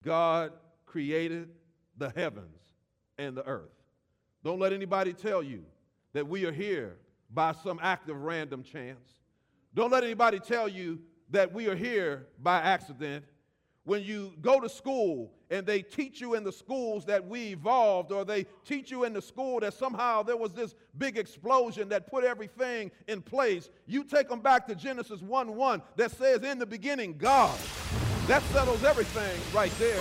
God created the heavens and the earth. Don't let anybody tell you that we are here by some act of random chance. Don't let anybody tell you that we are here by accident. When you go to school and they teach you in the schools that we evolved, or they teach you in the school that somehow there was this big explosion that put everything in place, you take them back to Genesis 1:1 that says, in the beginning, God. That settles everything right there.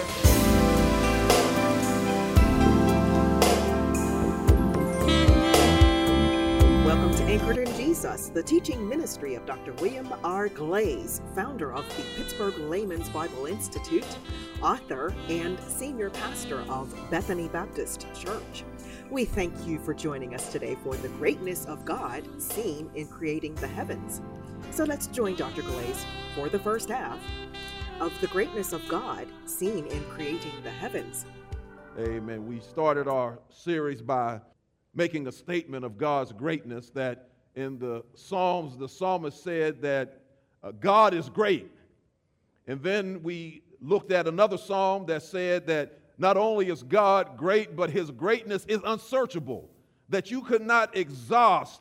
Welcome to Anchored in Jesus, the teaching ministry of Dr. William R. Glaze, founder of the Pittsburgh Layman's Bible Institute, author, and senior pastor of Bethany Baptist Church. We thank you for joining us today for the greatness of God seen in creating the heavens. So let's join Dr. Glaze for the first half of the greatness of God seen in creating the heavens. Amen. We started our series by making a statement of God's greatness, that in the Psalms, the psalmist said that God is great. And then we looked at another psalm that said that not only is God great, but his greatness is unsearchable, that you could not exhaust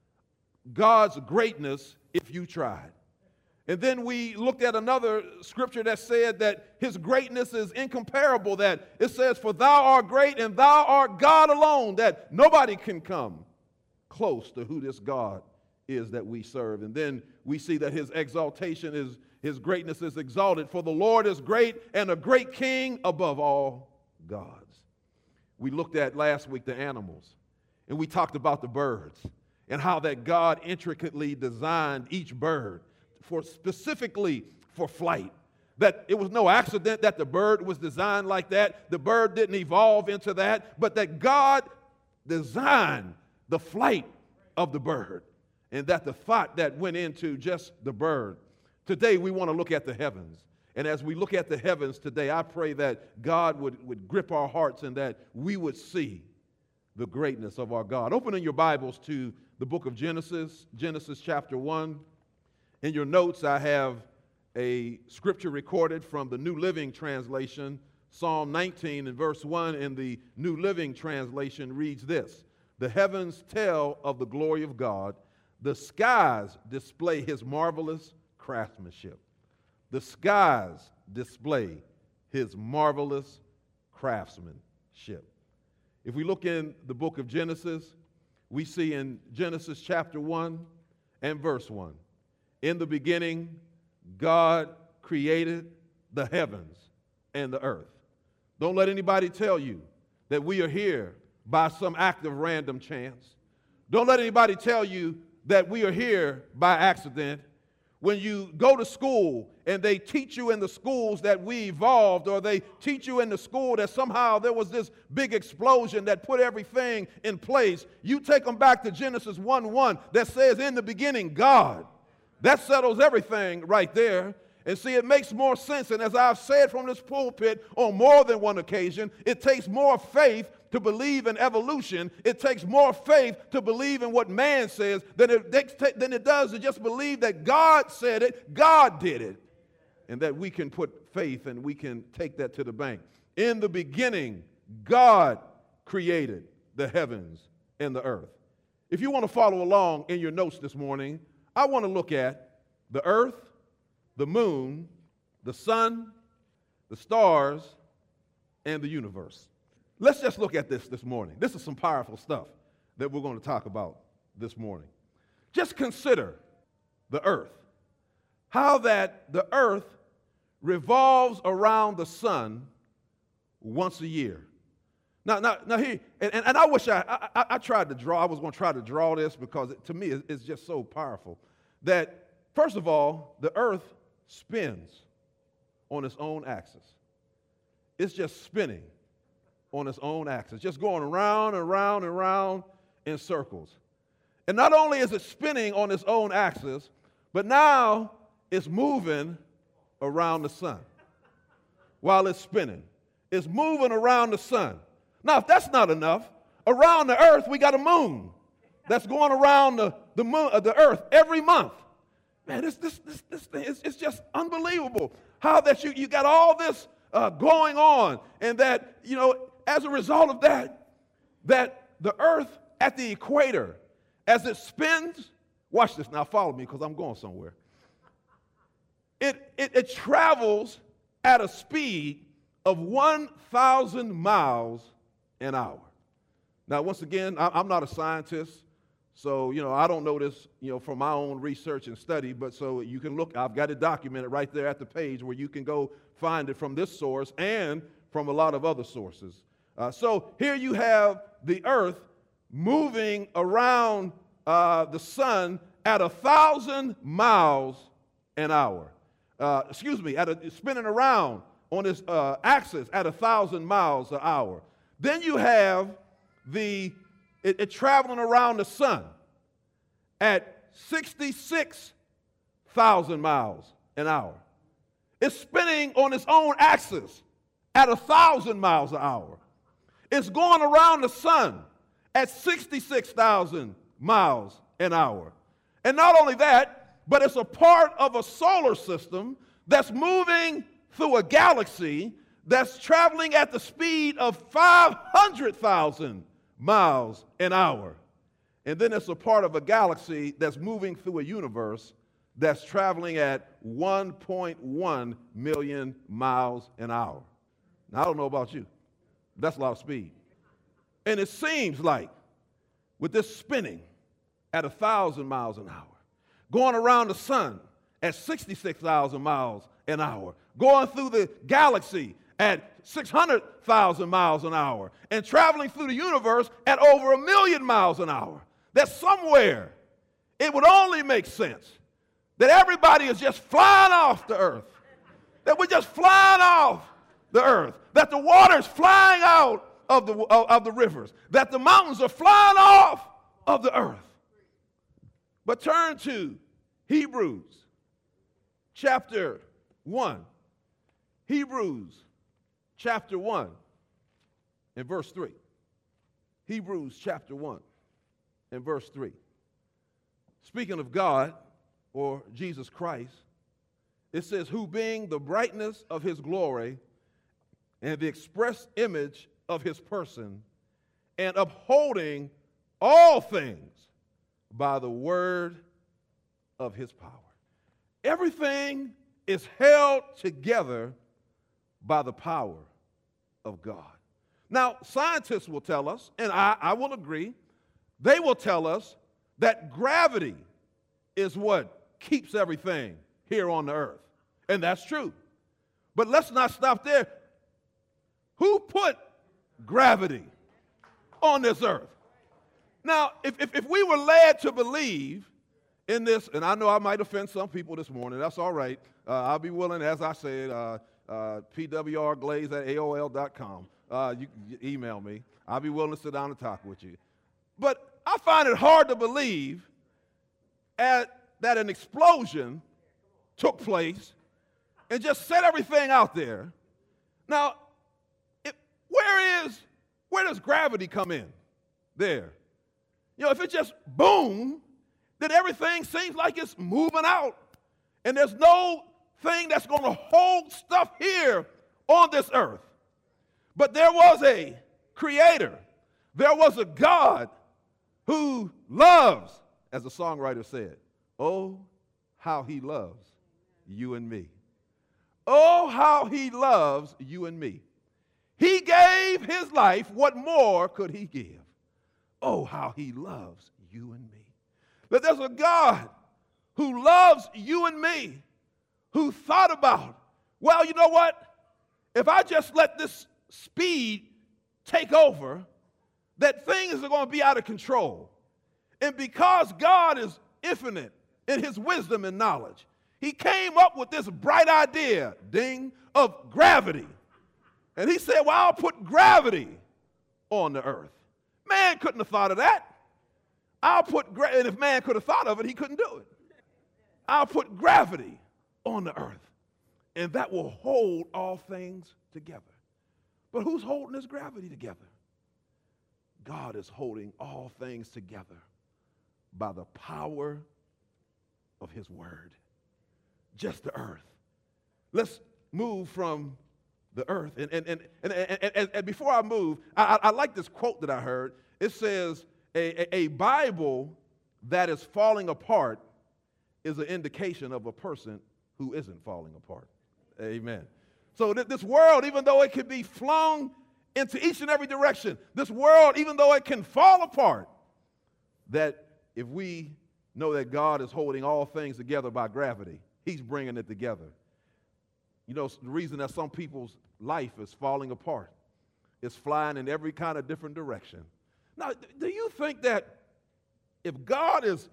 God's greatness if you tried. And then we looked at another scripture that said that his greatness is incomparable, that it says, for thou art great and thou art God alone, that nobody can come close to who this God is that we serve. And then we see that his exaltation is, his greatness is exalted, for the Lord is great and a great king above all gods. We looked at last week the animals, and we talked about the birds and how that God intricately designed each bird specifically for flight. That it was no accident that the bird was designed like that. The bird didn't evolve into that, but that God designed the flight of the bird, and that the thought that went into just the bird. Today we want to look at the heavens. And as we look at the heavens today, I pray that God would grip our hearts and that we would see the greatness of our God. Open in your Bibles to the book of Genesis, Genesis chapter 1. In your notes, I have a scripture recorded from the New Living Translation. Psalm 19 and verse 1 in the New Living Translation reads this: the heavens tell of the glory of God. The skies display his marvelous craftsmanship. The skies display his marvelous craftsmanship. If we look in the book of Genesis, we see in Genesis chapter 1 and verse 1, in the beginning, God created the heavens and the earth. Don't let anybody tell you that we are here by some act of random chance. Don't let anybody tell you that we are here by accident. When you go to school and they teach you in the schools that we evolved, or they teach you in the school that somehow there was this big explosion that put everything in place, you take them back to Genesis 1:1 that says, in the beginning, God. That settles everything right there. And see, it makes more sense. And as I've said from this pulpit on more than one occasion, it takes more faith to believe in evolution. It takes more faith to believe in what man says than it does to just believe that God said it, God did it, and that we can put faith and we can take that to the bank. In the beginning, God created the heavens and the earth. If you want to follow along in your notes this morning, I want to look at the earth, the moon, the sun, the stars, and the universe. Let's just look at this morning. This is some powerful stuff that we're going to talk about this morning. Just consider the earth, how that the earth revolves around the sun once a year. Now here, and I wish I tried to draw. I was going to try to draw this because to me it's just so powerful that, first of all, the earth spins on its own axis. It's just spinning on its own axis, just going around and around and around in circles. And not only is it spinning on its own axis, but now it's moving around the sun while it's spinning. It's moving around the sun. Now, if that's not enough, around the earth we got a moon that's going around the earth every month. Man, this thing, it's just unbelievable how that you got all this going on, and that, as a result of that the earth at the equator, as it spins, watch this now, follow me because I'm going somewhere. It travels at a speed of 1,000 miles an hour. Now, once again, I'm not a scientist, so, I don't know this, from my own research and study, but so you can look, I've got it documented right there at the page where you can go find it from this source and from a lot of other sources. So here you have the earth moving around the sun at 1,000 miles an hour. Spinning around on this axis at 1,000 miles an hour. Then you have it traveling around the sun at 66,000 miles an hour. It's spinning on its own axis at 1,000 miles an hour. It's going around the sun at 66,000 miles an hour. And not only that, but it's a part of a solar system that's moving through a galaxy that's traveling at the speed of 500,000 miles an hour. And then it's a part of a galaxy that's moving through a universe that's traveling at 1.1 million miles an hour. Now, I don't know about you. That's a lot of speed. And it seems like with this spinning at 1,000 miles an hour, going around the sun at 66,000 miles an hour, going through the galaxy at 600,000 miles an hour, and traveling through the universe at over 1 million miles an hour, that somewhere it would only make sense that everybody is just flying off the earth, that we're just flying off the earth, that the water's flying out of the rivers, that the mountains are flying off of the earth. But turn to Hebrews chapter 1. Hebrews chapter 1 and verse 3. Hebrews chapter 1 and verse 3. Speaking of God, or Jesus Christ, it says, who being the brightness of his glory and the express image of his person, and upholding all things by the word of his power. Everything is held together by the power of God. Now, scientists will tell us, and I will agree, they will tell us that gravity is what keeps everything here on the earth. And that's true. But let's not stop there. Who put gravity on this earth? Now, if we were led to believe in this, and I know I might offend some people this morning, that's all right. I'll be willing, as I said, pwrglaze@aol.com. You email me. I'll be willing to sit down and talk with you. But I find it hard to believe that an explosion took place and just set everything out there. Now, where does gravity come in? There. If it just boom, then everything seems like it's moving out. And there's no thing that's going to hold stuff here on this earth. But there was a creator. There was a God who loves, as the songwriter said, oh, how he loves you and me. Oh, how he loves you and me. He gave his life. What more could he give? Oh, how he loves you and me. But there's a God who loves you and me, who thought about, well, you know what? If I just let this speed take over, that things are going to be out of control. And because God is infinite in his wisdom and knowledge, he came up with this bright idea, of gravity. And he said, well, I'll put gravity on the earth. Man couldn't have thought of that. And if man could have thought of it, he couldn't do it. I'll put gravity on the earth, and that will hold all things together. But who's holding this gravity together? God is holding all things together by the power of his word. Just the earth. Let's move from the earth. And before I move, I like this quote that I heard. It says, a Bible that is falling apart is an indication of a person who isn't falling apart. Amen. So this world, even though it can be flung into each and every direction, this world, even though it can fall apart, that if we know that God is holding all things together by gravity, he's bringing it together. You know, the reason that some people's life is falling apart is flying in every kind of different direction. Now, do you think that if God is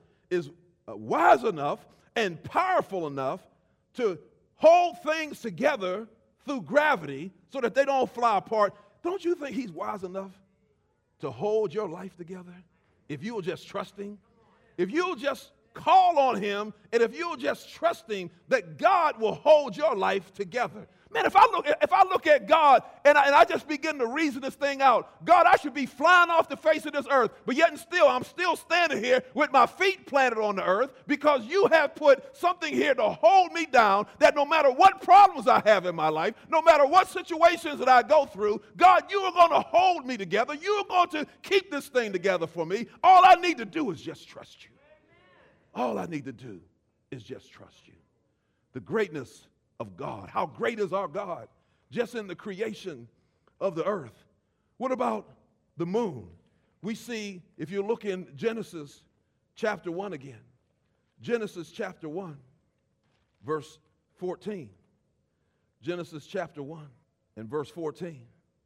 wise enough and powerful enough to hold things together through gravity so that they don't fly apart, don't you think he's wise enough to hold your life together if you'll just trust him? If you'll just call on him, and if you'll just trust him, that God will hold your life together. Man, if I look at God and I just begin to reason this thing out, God, I should be flying off the face of this earth, but yet and still, I'm still standing here with my feet planted on the earth because you have put something here to hold me down, that no matter what problems I have in my life, no matter what situations that I go through, God, you are going to hold me together. You are going to keep this thing together for me. All I need to do is just trust you. All I need to do is just trust you. The greatness of God. How great is our God just in the creation of the earth? What about the moon? We see, if you look in Genesis chapter 1 again, Genesis chapter 1, verse 14. Genesis chapter 1 and verse 14.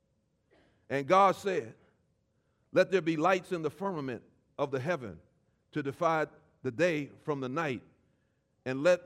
And God said, let there be lights in the firmament of the heaven to divide the day from the night, and let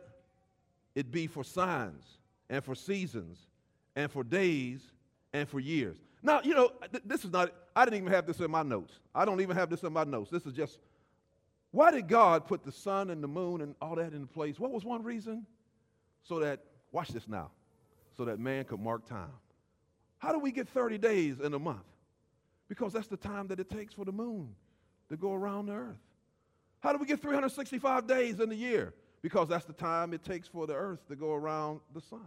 it be for signs and for seasons and for days and for years. Now, you know, this is not, I didn't even have this in my notes. I don't even have this in my notes. This is just, why did God put the sun and the moon and all that in place? What was one reason? So that, watch this now, so that man could mark time. How do we get 30 days in a month? Because that's the time that it takes for the moon to go around the earth. How do we get 365 days in the year? Because that's the time it takes for the earth to go around the sun.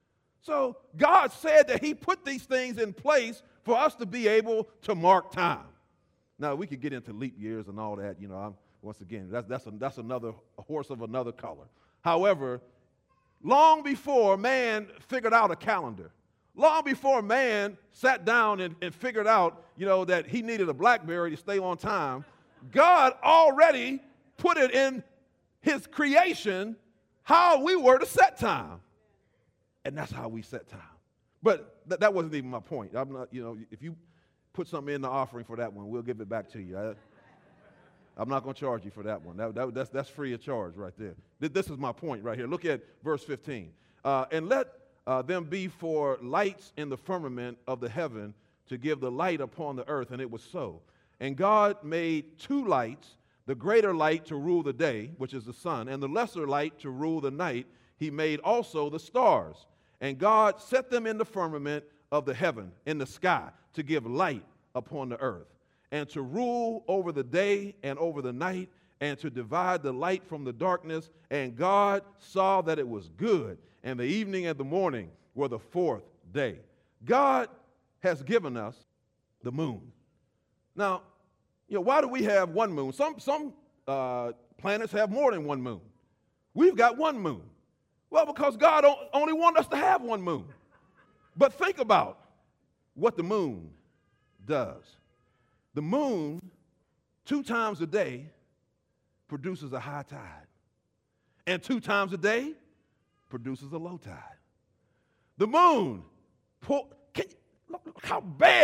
So God said that he put these things in place for us to be able to mark time. Now, we could get into leap years and all that, you know, once again, that's another horse of another color. However, long before man figured out a calendar, long before man sat down and figured out, you know, that he needed a BlackBerry to stay on time, God already put it in his creation how we were to set time. And that's how we set time. But that wasn't even my point. I'm not, you know, if you put something in the offering for that one, we'll give it back to you. I'm not going to charge you for that one. That's free of charge right there. This is my point right here. Look at verse 15. And let them be for lights in the firmament of the heaven to give the light upon the earth. And it was so. And God made two lights, the greater light to rule the day, which is the sun, and the lesser light to rule the night. He made also the stars. And God set them in the firmament of the heaven, in the sky, to give light upon the earth, and to rule over the day and over the night, and to divide the light from the darkness. And God saw that it was good. And the evening and the morning were the fourth day. God has given us the moon. Now, you know, why do we have one moon? Some planets have more than one moon. We've got one moon. Well, because God only wanted us to have one moon. But think about what the moon does. The moon, 2 times a day, produces a high tide. And 2 times a day, produces a low tide. The moon, look how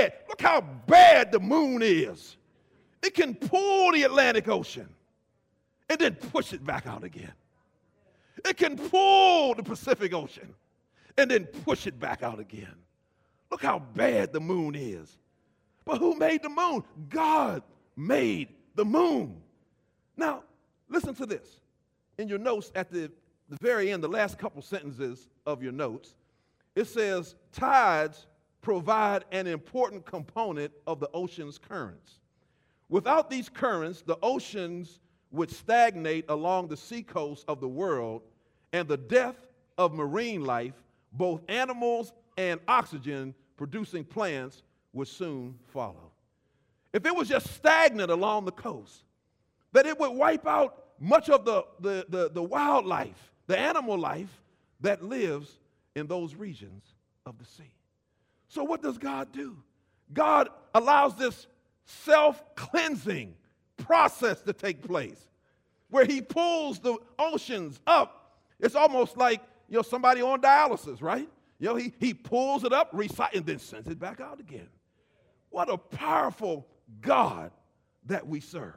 bad the moon is. It can pull the Atlantic Ocean and then push it back out again. It can pull the Pacific Ocean and then push it back out again. Look how bad the moon is. But who made the moon? God made the moon. Now, listen to this. In your notes at the very end, the last couple sentences of your notes, it says, tides provide an important component of the ocean's currents. Without these currents, the oceans would stagnate along the seacoast of the world, and the death of marine life, both animals and oxygen-producing plants would soon follow. If it was just stagnant along the coast, that it would wipe out much of the wildlife, the animal life that lives in those regions of the sea. So what does God do? God allows this self-cleansing process to take place where he pulls the oceans up. It's almost like, somebody on dialysis, right? He pulls it up, recycles, and then sends it back out again. What a powerful God that we serve.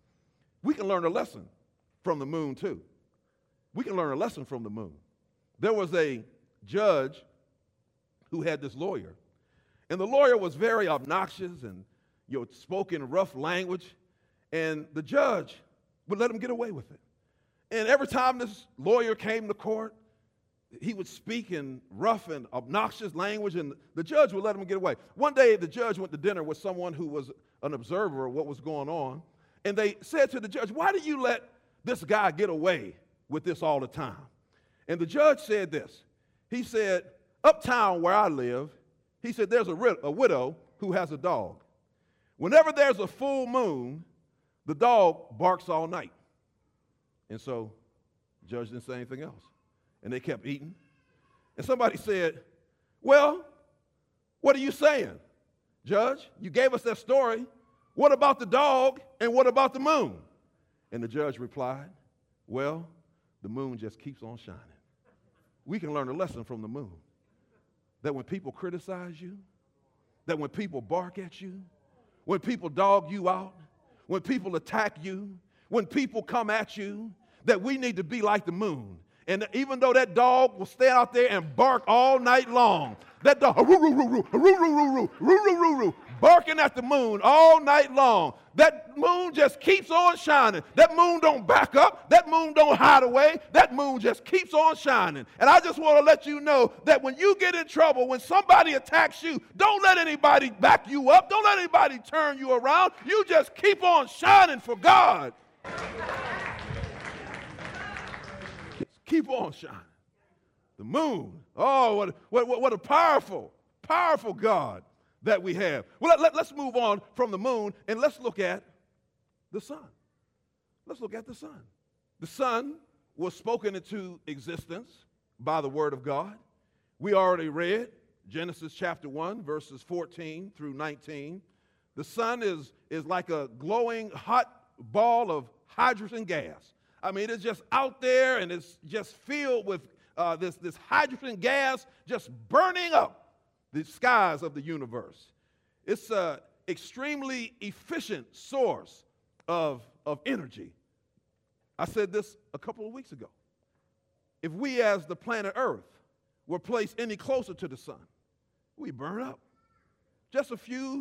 We can learn a lesson from the moon, too. We can learn a lesson from the moon. There was a judge who had this lawyer, and the lawyer was very obnoxious and spoke in rough language, and the judge would let him get away with it. And every time this lawyer came to court, he would speak in rough and obnoxious language, and the judge would let him get away. One day, the judge went to dinner with someone who was an observer of what was going on, and they said to the judge, "Why do you let this guy get away with this all the time?" And the judge said this. He said, "Uptown where I live," he said, "there's a widow who has a dog. Whenever there's a full moon, the dog barks all night." And so the judge didn't say anything else. And they kept eating. And somebody said, "Well, what are you saying, Judge? You gave us that story. What about the dog and what about the moon?" And the judge replied, "Well, the moon just keeps on shining." We can learn a lesson from the moon. That when people criticize you, that when people bark at you, when people dog you out, when people attack you, when people come at you, that we need to be like the moon. And even though that dog will stay out there and bark all night long, that dog, barking at the moon all night long, that moon just keeps on shining. That moon don't back up. That moon don't hide away. That moon just keeps on shining. And I just want to let you know that when you get in trouble, when somebody attacks you, don't let anybody back you up. Don't let anybody turn you around. You just keep on shining for God. Keep on shining. The moon. Oh, what a powerful, powerful God that we have. Well, let's move on from the moon and let's look at the sun. Let's look at the sun. The sun was spoken into existence by the word of God. We already read Genesis chapter 1, verses 14 through 19. The sun is like a glowing hot ball of hydrogen gas. I mean, it's just out there and it's just filled with this hydrogen gas just burning up the skies of the universe. It's an extremely efficient source of energy. I said this a couple of weeks ago. If we as the planet Earth were placed any closer to the sun, we burn up. Just a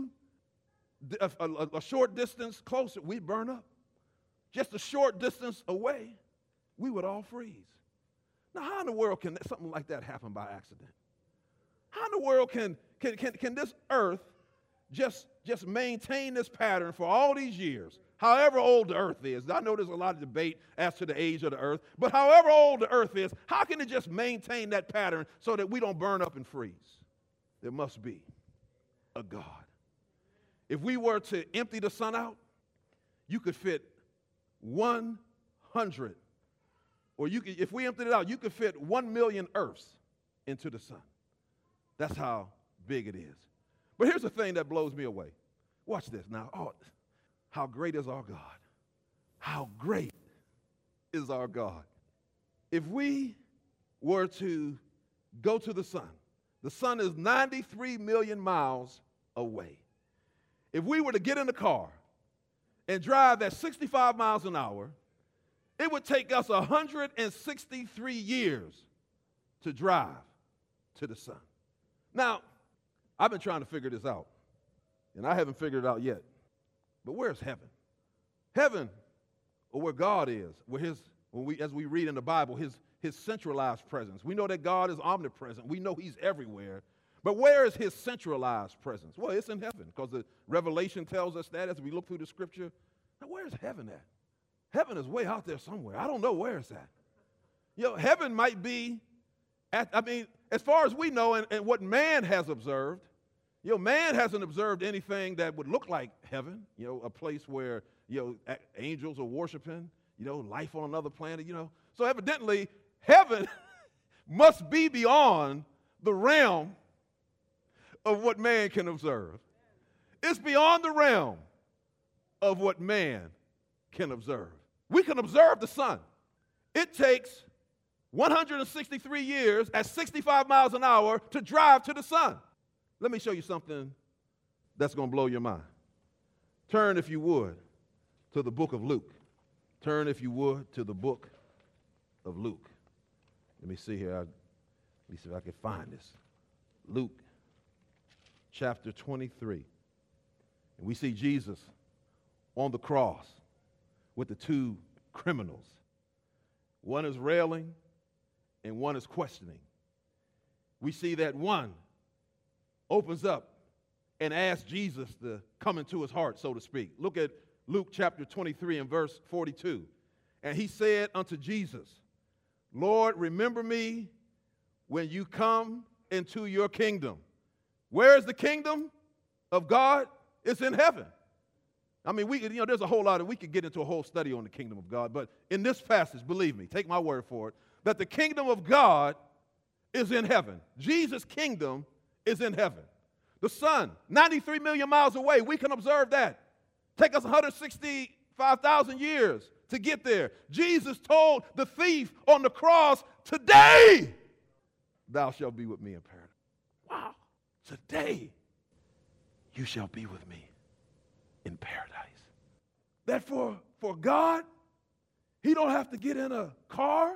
short distance closer, we burn up. Just a short distance away, we would all freeze. Now, how in the world can something like that happen by accident? How in the world can this earth just maintain this pattern for all these years, however old the earth is? I know there's a lot of debate as to the age of the earth, but however old the earth is, how can it just maintain that pattern so that we don't burn up and freeze? There must be a God. If we were to empty the sun out, you could fit 100, or if we emptied it out, you could fit 1 million Earths into the sun. That's how big it is. But here's the thing that blows me away. Watch this now. Oh, how great is our God? How great is our God? If we were to go to the sun is 93 million miles away. If we were to get in the car and drive at 65 miles an hour, it would take us 163 years to drive to the sun. Now, I've been trying to figure this out, and I haven't figured it out yet. But where's heaven? Heaven, or where God is, as we read in the Bible, his centralized presence. We know that God is omnipresent. We know he's everywhere. But where is his centralized presence? Well, it's in heaven, because the Revelation tells us that as we look through the scripture. Now, where's heaven at? Heaven is way out there somewhere. I don't know where it's at. Heaven might be As far as we know and what man has observed, man hasn't observed anything that would look like heaven, a place where, angels are worshiping, life on another planet, So evidently, heaven must be beyond the realm of what man can observe. It's beyond the realm of what man can observe. We can observe the sun. It takes 163 years at 65 miles an hour to drive to the sun. Let me show you something that's going to blow your mind. Turn, if you would, to the book of Luke. Turn, if you would, to the book of Luke. Let me see here. Let me see if I can find this. Luke chapter 23. And we see Jesus on the cross with the two criminals. One is railing and one is questioning. We see that one opens up and asks Jesus to come into his heart, so to speak. Look at Luke chapter 23 and verse 42. And he said unto Jesus, Lord, remember me when you come into your kingdom. Where is the kingdom of God? It's in heaven. There's a whole lot we could get into a whole study on the kingdom of God, but in this passage, believe me, take my word for it, that the kingdom of God is in heaven. Jesus' kingdom is in heaven. The sun, 93 million miles away, we can observe that. Take us 165,000 years to get there. Jesus told the thief on the cross, today thou shalt be with me in paradise. Wow, today you shall be with me in paradise. That for God, he don't have to get in a car.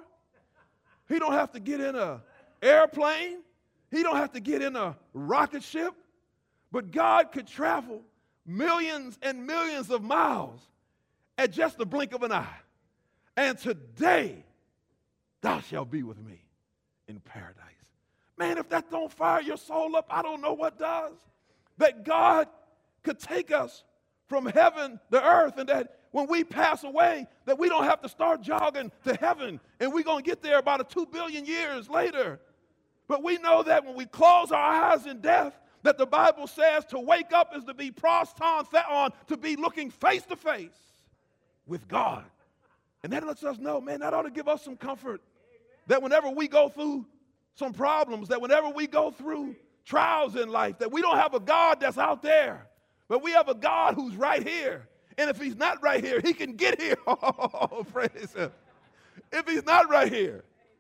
He don't have to get in an airplane. He don't have to get in a rocket ship. But God could travel millions and millions of miles at just the blink of an eye. And today, thou shalt be with me in paradise. Man, if that don't fire your soul up, I don't know what does. That God could take us from heaven to earth, and that when we pass away, that we don't have to start jogging to heaven, and we're going to get there about 2 billion years later. But we know that when we close our eyes in death, that the Bible says to wake up is to be proston theon, to be looking face to face with God. And that lets us know, man, that ought to give us some comfort, that whenever we go through some problems, that whenever we go through trials in life, that we don't have a God that's out there, but we have a God who's right here. And if he's not right here, he can get here. Oh, praise him. If he's not right here.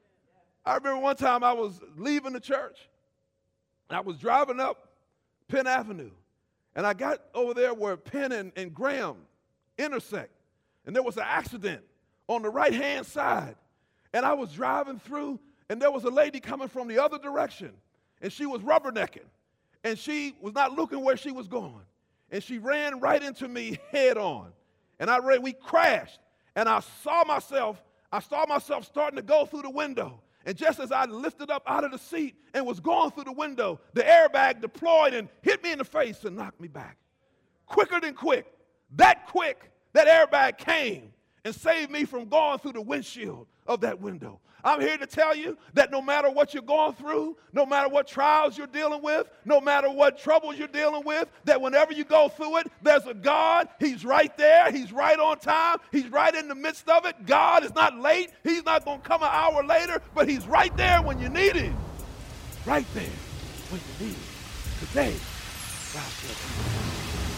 I remember one time I was leaving the church, and I was driving up Penn Avenue, and I got over there where Penn and Graham intersect, and there was an accident on the right-hand side. And I was driving through, and there was a lady coming from the other direction, and she was rubbernecking, and she was not looking where she was going. And she ran right into me head on. And we crashed. And I saw myself starting to go through the window. And just as I lifted up out of the seat and was going through the window, the airbag deployed and hit me in the face and knocked me back. Quicker than quick. That quick, that airbag came and saved me from going through the windshield of that window. I'm here to tell you that no matter what you're going through, no matter what trials you're dealing with, no matter what troubles you're dealing with, that whenever you go through it, there's a God. He's right there. He's right on time. He's right in the midst of it. God is not late. He's not going to come an hour later, but he's right there when you need him. Right there when you need him. Today, thou shalt be.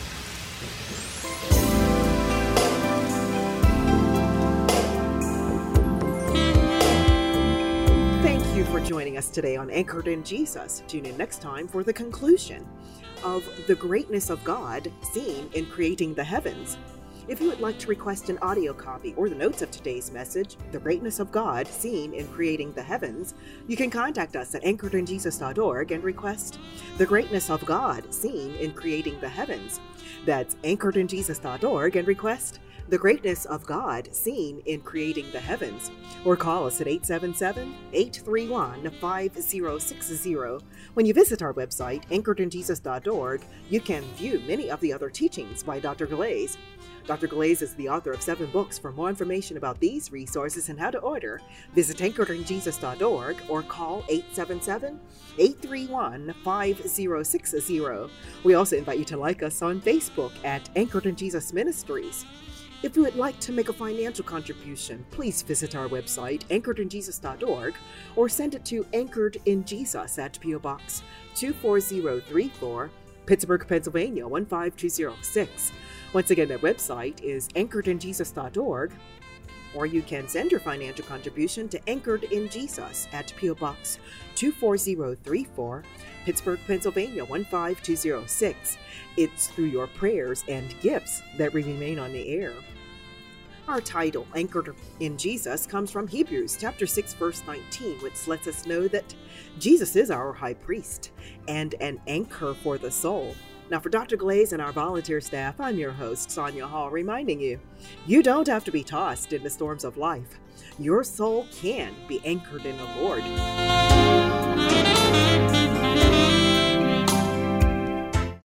Thank you for joining us today on Anchored in Jesus. Tune in next time for the conclusion of the greatness of God seen in creating the heavens. If you would like to request an audio copy or the notes of today's message, The Greatness of God Seen in Creating the Heavens, you can contact us at anchoredinjesus.org and request The Greatness of God Seen in Creating the Heavens. That's anchoredinjesus.org and request The greatness of God seen in creating the heavens. Or call us at 877-831-5060. When you visit our website, anchoredinjesus.org, you can view many of the other teachings by Dr. Glaze. Dr. Glaze is the author of 7 books. For more information about these resources and how to order, visit anchoredinjesus.org or call 877-831-5060. We also invite you to like us on Facebook at Anchored in Jesus Ministries. If you would like to make a financial contribution, please visit our website, anchoredinjesus.org, or send it to Anchored in Jesus at P.O. Box 24034, Pittsburgh, Pennsylvania 15206. Once again, that website is anchoredinjesus.org, or you can send your financial contribution to Anchored in Jesus at P.O. Box 24034, Pittsburgh, Pennsylvania 15206. It's through your prayers and gifts that we remain on the air. Our title, Anchored in Jesus, comes from Hebrews chapter 6, verse 19, which lets us know that Jesus is our high priest and an anchor for the soul. Now, for Dr. Glaze and our volunteer staff, I'm your host, Sonia Hall, reminding you, you don't have to be tossed in the storms of life. Your soul can be anchored in the Lord.